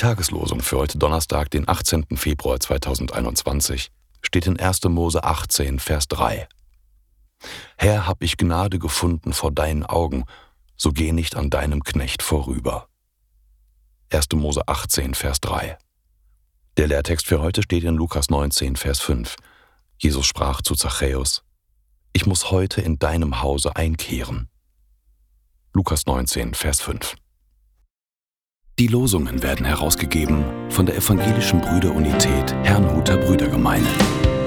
Tageslosung für heute Donnerstag, den 18. Februar 2021, steht in 1. Mose 18, Vers 3. Herr, hab ich Gnade gefunden vor deinen Augen, so geh nicht an deinem Knecht vorüber. 1. Mose 18, Vers 3. Der Lehrtext für heute steht in Lukas 19, Vers 5. Jesus sprach zu Zachäus: Ich muss heute in deinem Hause einkehren. Lukas 19, Vers 5. Die Losungen werden herausgegeben von der Evangelischen Brüderunität Herrnhuter Brüdergemeine.